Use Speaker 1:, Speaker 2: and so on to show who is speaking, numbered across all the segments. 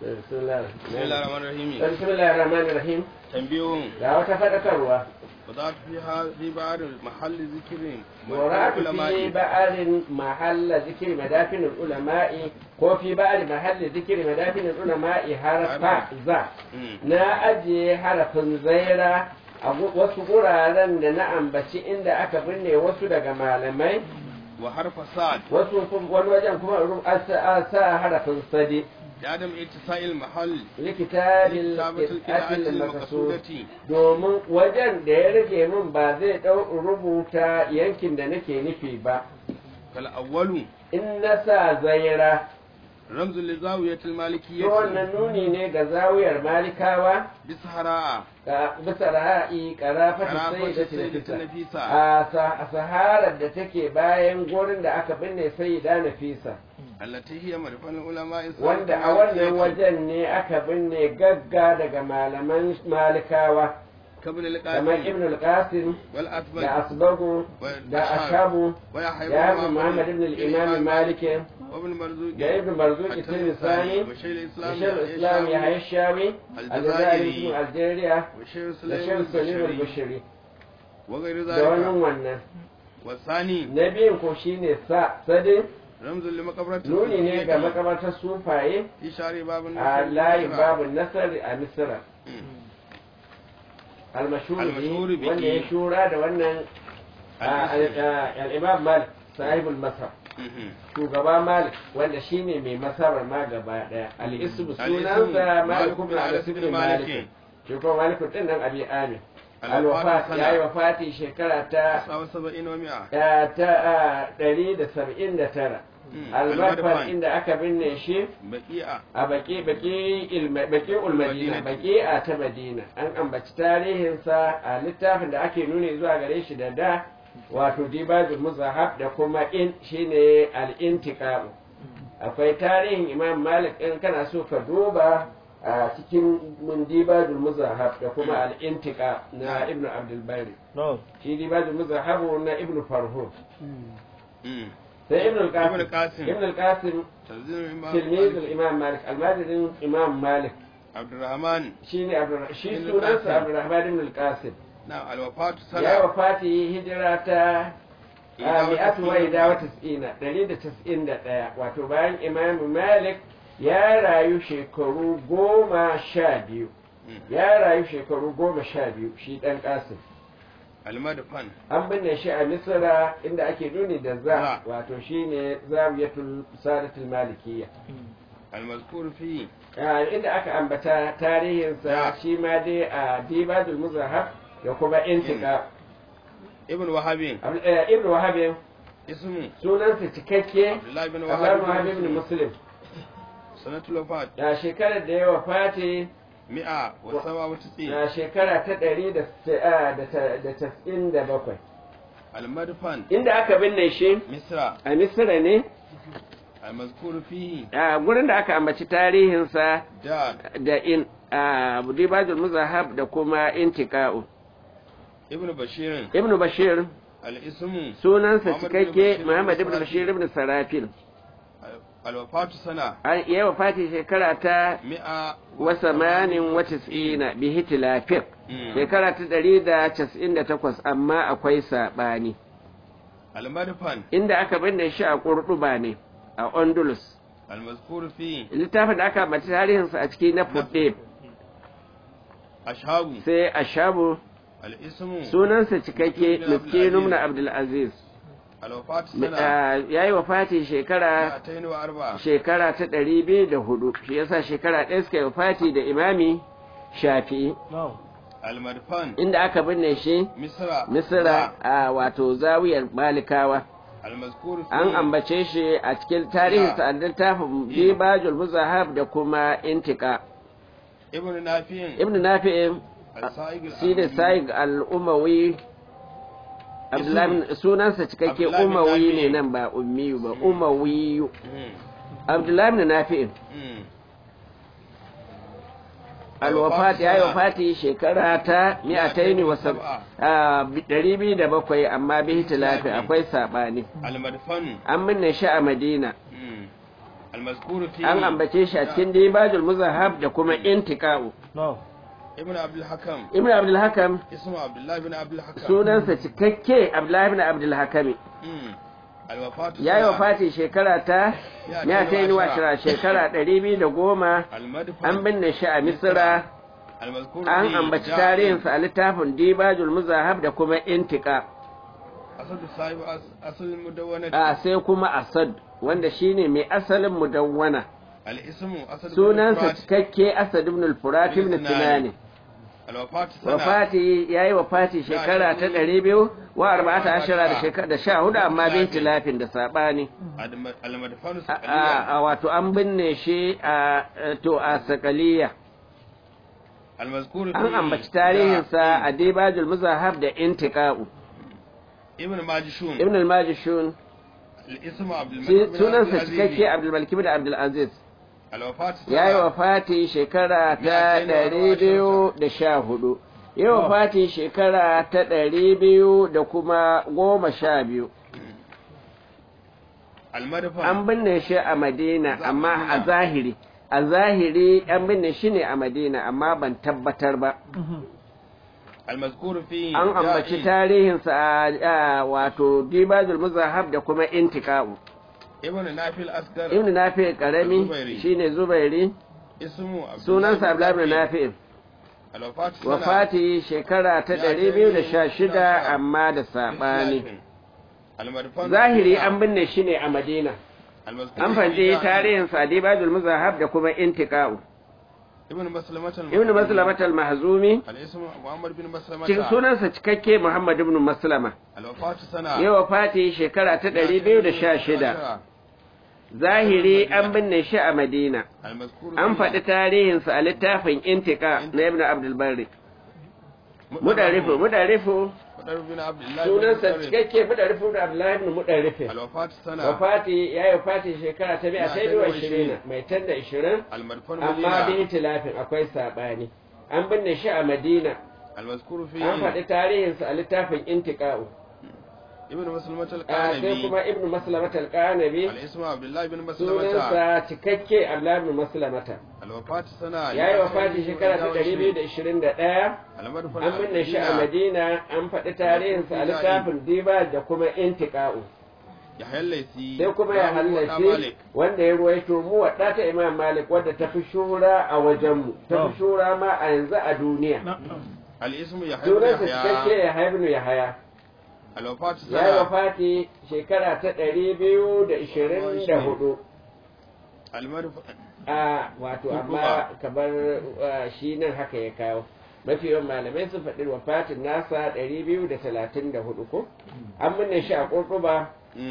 Speaker 1: بسم الله الرحمن الرحيم.
Speaker 2: بسم الله الرحمن الرحيم.
Speaker 1: تنبيه.
Speaker 2: ga wata faɗakarwa.
Speaker 1: وضعت في بعض محل ذكر
Speaker 2: ورأت في بعض محل ذكر مدافن العلماء ko fi ba'd mahalli zikri madafin ulama harfa za na ajiye harafin zaira a wasu guraren da na ambaci inda aka binne wasu daga malamai
Speaker 1: wa harfa sad
Speaker 2: wasu wani wajen kuma sa harafin sadi
Speaker 1: da adam ittisa'il mahall
Speaker 2: likitabil qira'atil maqsudati domin wajen da ya rage min ba zai rubuta yankin da nake nufi ba
Speaker 1: kal awwalu
Speaker 2: in na sa zaira
Speaker 1: ramzul li zawiyatil malikiyyah
Speaker 2: wannan nuni ne ga zawiyar malikawa
Speaker 1: bisahara
Speaker 2: bisa ra'ayi karafatu sayyidati nafisa a saharar da take bayan gurin da aka binne sayyida nafisa
Speaker 1: allati hiya marfan ulama
Speaker 2: wanda a wannan wajen ne aka binne gagga daga malaman malikawa kamar ibn al-qasim da asbagu da ashabu da ibn muhammad ibn al-imam malik da ibn marzuq tilmisani da shaykh islam ya hayshawi al-jazairi ibn algeria da shaykh salim al-bushri da wannan
Speaker 1: wasani
Speaker 2: nabiyin ko shine sade
Speaker 1: ramzul li maqabratil
Speaker 2: nuni ne ga makabartar sufaye
Speaker 1: ishari babun
Speaker 2: a layin babun nasar a misra al-mashhur bi wanda ya shura da wannan al-imam malik sahibul masar shugaba malik wanda shine mai masabar ma gaba daya al-ismu sunan da malik ibn anas ibn malik shugaba malik din nan abi amir al-wafat yayi wafati shekara ta 179 al-madfan inda aka binne shi a baqi'ul madina baqi'a ta madina an ambaci tarihinsa a littafin da ake nuni zuwa gare shi da wato dibajul muzahab da kuma in shine al-intiqam akwai tarihin imam malik in kana so ka duba a cikin dibajul muzahab da kuma al-intiqa na ibnu abdul bari shi dibajul muzahab na ibnu farhud sai ibn al-qasim tilmiz al-imam malik al-madini imam malik
Speaker 1: abdurrahman
Speaker 2: shi sunansa abdurrahman ibn al-qasim
Speaker 1: na al-wafatu sana
Speaker 2: ya wafati hijira ta 191 wato bayan imam malik ya rayu shekaru 12 shi dan qasim
Speaker 1: al-madfan
Speaker 2: an binne shi a misra inda ake nuni da za wato shine zawiyatul sadatul malikiyya
Speaker 1: al-mazkur fi
Speaker 2: inda aka ambata tarihinsa shi ma dai a dibadul muzahab da kuma intiqa
Speaker 1: ibn wahabin
Speaker 2: ismu sunansa cikakke
Speaker 1: abdullah ibn
Speaker 2: wahab ibn muslim
Speaker 1: sanatul wafat
Speaker 2: da shekarar da ya wafati
Speaker 1: 197
Speaker 2: na shekara ta 197
Speaker 1: al-madfan
Speaker 2: inda aka binne shi
Speaker 1: misra
Speaker 2: a misra ne
Speaker 1: al-mazkur fihi
Speaker 2: gurin da aka ambaci tarihinsa da in dibajul muzahab da kuma intiqa'u
Speaker 1: ibn
Speaker 2: bashir
Speaker 1: al-ismu
Speaker 2: sunansa cikakke muhammad ibn bashir ibn sarafil
Speaker 1: al-wafatu sana
Speaker 2: ya wafati shekara ta 198 bi hitilafin shekara ta 198 amma akwai sabani
Speaker 1: al-madfan
Speaker 2: inda aka binne shi a Kurduba ne a Ondulus
Speaker 1: al-mazkur fi
Speaker 2: littafin da aka mace tarihinsa a ciki na Fudde
Speaker 1: ashabu
Speaker 2: sai ashabu
Speaker 1: al-ismu
Speaker 2: sunansa cikakke miskin ibn Abdul Aziz
Speaker 1: al-wafatu sana
Speaker 2: yayi wafati shekara ta 204 shi yasa shekara ɗaya suka yi wafati da imami Shafi'i
Speaker 1: al-madfan
Speaker 2: inda aka binne shi misra a wato zawiyar malikawa an ambace shi a cikin tarihin sa littafin dibajul muzahab da kuma intiqa ibn nafi'in shi da sa'id al-umawi abdullahi sunansa cikakke umawi ne nan ba ummiyu ba umawi abdullahi ibn nafi'in al-wafat ya yi wafati shekara ta 207 amma bi hitilafi akwai sabani an binne shi a madina
Speaker 1: المذكور فيه
Speaker 2: an ambace shi a cikin dibajul muzahab da kuma intiqa'u.
Speaker 1: ابن عبد الحكم
Speaker 2: Ibn Abdul Hakam
Speaker 1: اسمه عبد الله بن عبد الحكم
Speaker 2: sunansa cikakke Abdullah ibn Abdul Hakam
Speaker 1: الوفاة
Speaker 2: ya yi wafati shekara ta 210 shekara 210
Speaker 1: المدفن
Speaker 2: an binne shi a Misra.
Speaker 1: المذكور
Speaker 2: An
Speaker 1: فيه
Speaker 2: ambaci tarihinsa a littafin dibajul muzahab da kuma intiqa.
Speaker 1: أسد صاحب أصل المدونة
Speaker 2: A sai kuma Asad wanda shine mai asalin mudawwana.
Speaker 1: الاسم أسد بن
Speaker 2: Sunansa
Speaker 1: فرات.
Speaker 2: cikakke Asad ibn al-Furat ibn Sinani.
Speaker 1: الوفاة سنة
Speaker 2: Wafati yayi wafati shekara ta 214 da 14 amma bin tilafin da sabani.
Speaker 1: المدفن
Speaker 2: A wato an binne shi a Sakaliya.
Speaker 1: المذكور
Speaker 2: An
Speaker 1: فيه
Speaker 2: ambaci tarihinsa a Dibajul Muzahab da Intiqa'u.
Speaker 1: ابن ماجشون
Speaker 2: Ibn al-Majishun
Speaker 1: الاسم عبد الملك بن عبد
Speaker 2: sunansa cikakke
Speaker 1: العزيز
Speaker 2: Abdul Malik bin Abdul Aziz.
Speaker 1: الوفاة
Speaker 2: Ya yi
Speaker 1: سنة
Speaker 2: wafati shekara ta 214. Ya yi wafati shekara ta 212.
Speaker 1: المدفن
Speaker 2: An binne shi a Madina amma a zahiri. A zahiri an binne shi ne a Madina amma ban tabbatar ba.
Speaker 1: المذكور فيه
Speaker 2: An ambaci
Speaker 1: جائي
Speaker 2: tarihinsa a wato Dibajul Muzahab da kuma Intiqa'u.
Speaker 1: ابن نافع الأصغر
Speaker 2: Ibn Nafi karami
Speaker 1: Zubairi.
Speaker 2: shine Zubairi.
Speaker 1: اسمه عبد
Speaker 2: Sunansa
Speaker 1: الله
Speaker 2: Abdullah
Speaker 1: بن
Speaker 2: ibn
Speaker 1: نافع.
Speaker 2: Nafi.
Speaker 1: الوفاة سنة
Speaker 2: Wafati shekara ta 216 amma da sabani.
Speaker 1: المدفن
Speaker 2: Zahiri an binne shi ne a Madina.
Speaker 1: المذكور
Speaker 2: An
Speaker 1: فيه
Speaker 2: fanje
Speaker 1: جائي
Speaker 2: tarihin sa Dibajul Muzahab da kuma Intiqa'u.
Speaker 1: ابن مسلمة
Speaker 2: Ibn Maslamat al-Mahzumi
Speaker 1: الاسم محمد بن مسلمة
Speaker 2: cikin sunansa cikakke Muhammad ibn Maslama.
Speaker 1: الوفاة سنة
Speaker 2: Ya wafati shekara ta 216. Zahiri an binne shi a Madina.
Speaker 1: المذكور
Speaker 2: An
Speaker 1: فيه
Speaker 2: faɗi tarihinsa a littafin Intiqa na Ibn Abdul Barri. Mudarifu
Speaker 1: مدرب بن عبد الله بن
Speaker 2: sunansa
Speaker 1: مسلم.
Speaker 2: cikakke Mudarifu ibn Abdullah ibn Mudarifu.
Speaker 1: الوفاة سنة
Speaker 2: Wafati ya yi wafati shekara ta 120 mai tanda 20
Speaker 1: المدفن
Speaker 2: amma
Speaker 1: مدينة
Speaker 2: bin tilafin akwai sabani. An binne shi a Madina.
Speaker 1: المذكور
Speaker 2: An
Speaker 1: فيه
Speaker 2: faɗi tarihinsa a littafin Intiqa'u.
Speaker 1: ابن مسلمة
Speaker 2: Sai
Speaker 1: القانبي
Speaker 2: kuma Ibn Maslamat al-Qanabi
Speaker 1: الاسم عبد الله بن مسلمة
Speaker 2: sunansa cikakke Abdullah ibn Maslamata.
Speaker 1: الوفاة سنة
Speaker 2: Ya yi wafati shekara ta 221.
Speaker 1: المدفن
Speaker 2: An binne shi a Madina. An faɗi tarihinsa a littafin Diba da kuma Intiqa'u.
Speaker 1: يحيى الليثي
Speaker 2: Sai kuma ya halarci wanda ya ruwaito mu wadda ta Imam Malik wadda ta fi shura a wajenmu, ta fi shura ma a yanzu a duniya.
Speaker 1: الاسم يحيى بن
Speaker 2: Sunansa cikakke
Speaker 1: يحيى
Speaker 2: ya haibnu ya haya.
Speaker 1: الوفاة
Speaker 2: Ya yi
Speaker 1: سنة
Speaker 2: wafati shekara ta 224.
Speaker 1: المدفن
Speaker 2: Wato amma kamar shi nan haka ya kawo. Mafi yawan malamai sun faɗi wafatin nasa 234 ko? An binne shi a Ƙurƙuba.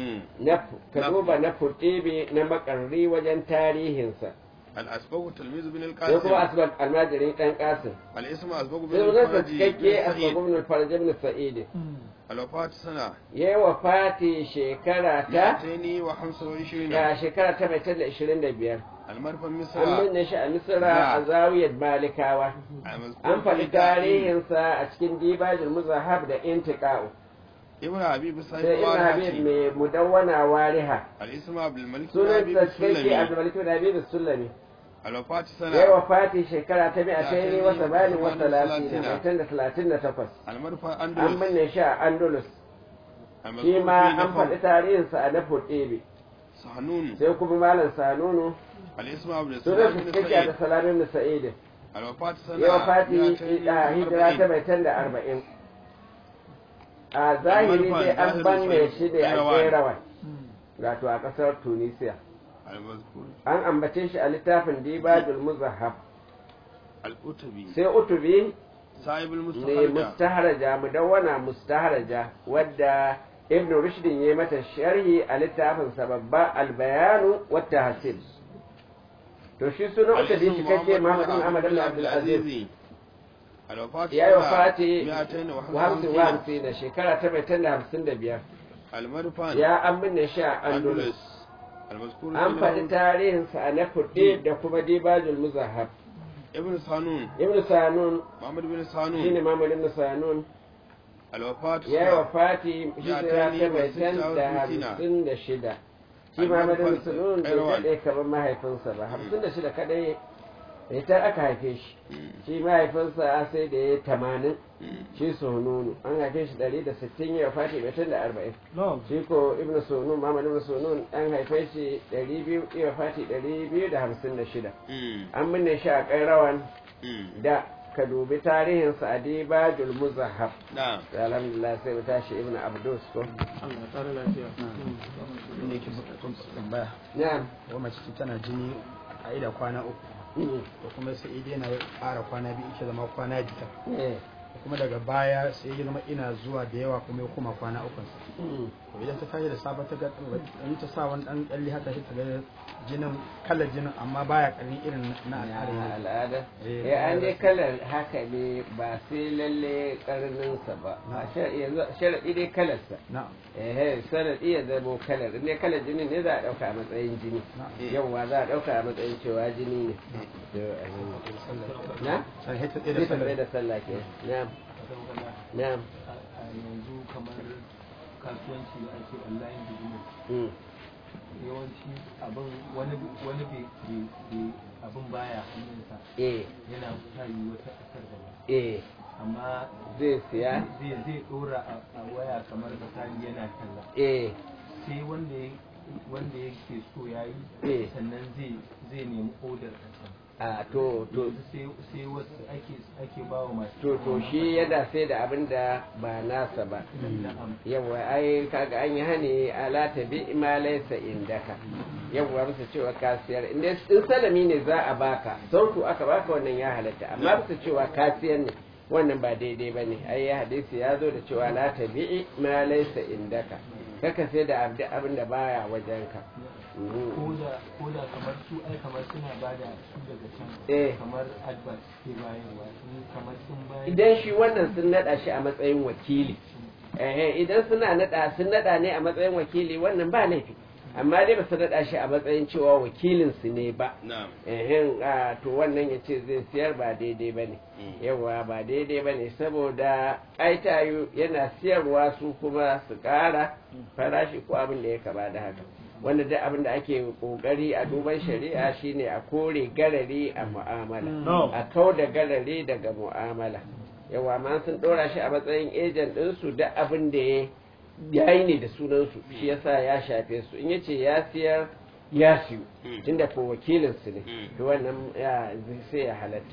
Speaker 2: Ka duba na Furɗebe na makarri wajen tarihinsa.
Speaker 1: الأسبق تلميذ بن
Speaker 2: Sai
Speaker 1: القاسم
Speaker 2: kuma Asbab almajirin ɗan ƙasin.
Speaker 1: الاسم أسبق بن
Speaker 2: Sai zan
Speaker 1: الفرج
Speaker 2: cikakke
Speaker 1: بن
Speaker 2: Asbab
Speaker 1: سعيد
Speaker 2: ibn al-Faraj ibn Sa'id.
Speaker 1: الوفاة سنة
Speaker 2: Ya yi wafati shekara ta
Speaker 1: 225
Speaker 2: shekara ta mai talla 25.
Speaker 1: المدفن
Speaker 2: An
Speaker 1: مصر
Speaker 2: binne shi a Misra a zawiyar Malikawa. An faɗi tarihinsa a cikin Dibajul Muzahab da Intiqa'u.
Speaker 1: ابن حبيب
Speaker 2: Sai
Speaker 1: صاحب
Speaker 2: Ibn Habib
Speaker 1: الوالحة
Speaker 2: mai mudawwana wariha.
Speaker 1: الاسم عبد الملك بن حبيب
Speaker 2: Sunansa cikakke
Speaker 1: السلمي
Speaker 2: Abdulmalik bin Habib Sulami.
Speaker 1: الوفاة
Speaker 2: Ya yi
Speaker 1: سنة
Speaker 2: wafati shekara ta 238 mai talla 38.
Speaker 1: المدفن
Speaker 2: An
Speaker 1: أندلس
Speaker 2: binne shi a Andalus. Shi
Speaker 1: المذكور
Speaker 2: ma
Speaker 1: فيه
Speaker 2: an faɗi
Speaker 1: نفر
Speaker 2: tarihinsa a na Furɗebe.
Speaker 1: صحنون
Speaker 2: Sai kuma Malam Sanunu.
Speaker 1: الاسم عبد السلام
Speaker 2: Sunansa
Speaker 1: بن
Speaker 2: cikakke
Speaker 1: سعيد
Speaker 2: Abdulsalam ibn Sa'id.
Speaker 1: الوفاة سنة
Speaker 2: Ya wafati a hijira ta
Speaker 1: 240
Speaker 2: mai 40. A zahiri dai an banne shi da a Kerawan. Wato a ƙasar Tunisia.
Speaker 1: المذكور
Speaker 2: An ambace shi a littafin Dibajul Muzahab.
Speaker 1: الأتبي
Speaker 2: Sai Utubi
Speaker 1: صاحب
Speaker 2: ne
Speaker 1: المستخرجة
Speaker 2: mustaharaja mudawwana mustaharaja wadda Ibn Rushd ya mata sharhi a littafin sa babba al-bayanu wa tahsil. To shi sunan Utubi shi kake Muhammad bin Ahmad bin Abdul Aziz.
Speaker 1: الوفاة
Speaker 2: Ya yi wafati
Speaker 1: 255
Speaker 2: da shekara ta 255.
Speaker 1: المدفن
Speaker 2: Ya an binne shi a Andalus.
Speaker 1: المذكور
Speaker 2: An faɗi
Speaker 1: فيه
Speaker 2: tarihinsa a na Furɗe da kuma Dibajul Muzahab.
Speaker 1: ابن صانون
Speaker 2: Ibn Sanun
Speaker 1: محمد بن
Speaker 2: shine
Speaker 1: صانون
Speaker 2: Muhammad ibn Sanun
Speaker 1: الوفاة
Speaker 2: ya yi wafati
Speaker 1: Ya
Speaker 2: hijira
Speaker 1: tani
Speaker 2: ta
Speaker 1: wa
Speaker 2: mai
Speaker 1: sita wa
Speaker 2: 56. shi Muhammad ibn Sunun bai daɗe kamar mahaifinsa ba 56 kadai ita aka haife shi shi mahaifinsa sai da ya 80 shi Sununu an haife shi 160 ya fati bai da 40 shi ko ibn Sunun Muhammad ibn Sunun an haife shi 200 ya fati 256 an binne shi a Kairawan da ka dubi tarihin Sa'adiba Jul Muzahab alhamdulillah sai mu tashi ibn Abdus ko
Speaker 3: Allah tsara lafiya ne yake bukatun tambaya
Speaker 2: na'am
Speaker 3: wa mace tana jini a ida kwana 3 da kuma sai idai na ƙara kwana 2 yake zama kwana 5 kuma daga baya sai ya zama ina zuwa da yawa kuma ya koma kwana 3 idan ta tashi da safe ta ga in ta sa wani dan kalli haka sai ta ga jinin kalar jinin amma baya karin irin na
Speaker 2: al'ada an dai kalar haka ne ba sai lalle karnin sa ba sharadi dai kalar sa sharadi ya zama kalar ne kalar jinin ne za a dauka a matsayin jini yawa za a dauka a matsayin cewa jini ne na sai da sallah ke na'am
Speaker 4: yanzu kamar kasuwanci da ake online business yawanci abin wani abin baya hannunsa yana fita yi wata kasar da amma
Speaker 2: zai siya
Speaker 4: zai dora a waya kamar misali yana talla sai wanda yake so yayi sannan zai nemi odar a
Speaker 2: to
Speaker 4: sai wasu ake ba wa masu
Speaker 2: to shi yana sai da abin da ba nasa ba yawa ai kaga an yi hani ala tabi ma laysa indaka yawa bisa cewa kasiyar in salami ne za a baka sautu aka baka wannan ya halatta amma bisa cewa kasiyar ne wannan ba daidai bane ai hadisi ya zo da cewa la tabi ma laysa indaka kaka sai da abin da baya wajenka
Speaker 4: ko da kamar su ai kamar suna bada su daga can kamar advert ke bayarwa kamar sun bayar
Speaker 2: idan shi wannan sun nada shi a matsayin wakili idan sun nada ne a matsayin wakili wannan ba laifi amma dai ba su nada shi a matsayin cewa wakilin su ne ba to wannan ya ce zai siyar ba daidai ba ne yawa ba daidai ba ne saboda aitayu yana siyarwa su kuma su kara farashi ko abin da ya kama da haka wanda duk abin da ake kokari a duban shari'a shine a kore garari a mu'amala a kau da garari daga mu'amala yawa ma sun dora shi a matsayin ejen ɗinsu duk abin da ya yi ne da sunansu shi yasa ya shafe su in yace ya siyar ya siyu tunda ko wakilin su ne to wannan sai ya halatta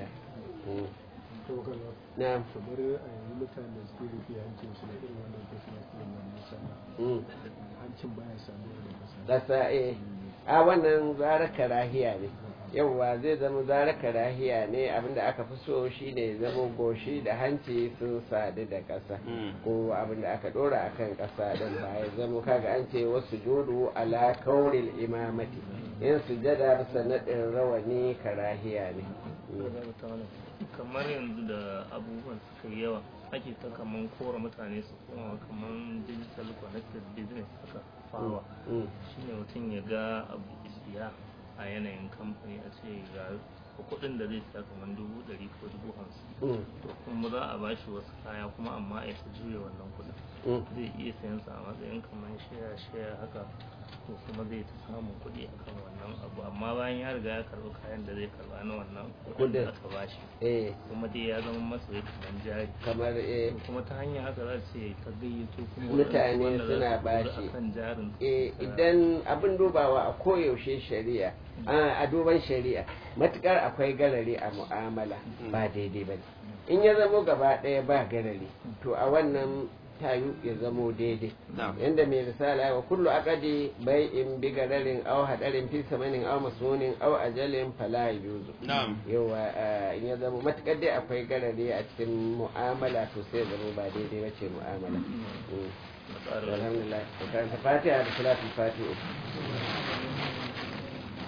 Speaker 2: na
Speaker 5: kamar a yanzu mutane da suke rufe hancin su da irin wannan business din wannan sana hancin baya samuwa da
Speaker 2: kasa a wannan zara karahiya ne yawwa zai zama zara karahiya ne abinda aka fi so shine zama goshi da hanci sun sadu da kasa ko abinda aka dora akan kasa din ba ya zama kaga an ce wasu judu ala kauril imamati in sujada bisa nadin rawani karahiya ne
Speaker 6: kamar yanzu da abubuwan suka yi yawa ake ta kaman kora mutane su koma kaman digital connected business suka fawa shine mutum ya ga abu isiya a yanayin kamfani a ce ga kudin da zai siya kaman 100,000 ko 50,000 to kuma za a bashi wasu kaya kuma amma a ta juya wannan kudin zai iya sayan sa a matsayin kaman shaya haka ko kuma zai ta samun kuɗi akan wannan abu amma bayan ya riga ya karɓi kayan da zai karɓa na wannan kuɗin da aka bashi kuma dai ya zama masa ya kaman jari
Speaker 2: kamar
Speaker 6: kuma ta hanyar haka za ce ta gayyato kuma
Speaker 2: mutane suna bashi idan abin dubawa a koyaushe shari'a a duban shari'a matukar akwai garari a mu'amala ba daidai ba in ya zamo gaba ɗaya ba garari to a wannan tayu ya zamo daidai yanda mai risala wa kullu aqadi bai'in bi gararin aw hadarin fi samanin aw masunin aw ajalin fala yuzu yawa in ya zamo matakar dai akwai garari a cikin mu'amala to sai zamo ba daidai bace mu'amala alhamdulillah karanta fatiha da salatul fatiha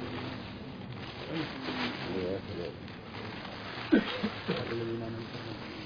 Speaker 3: Thank you.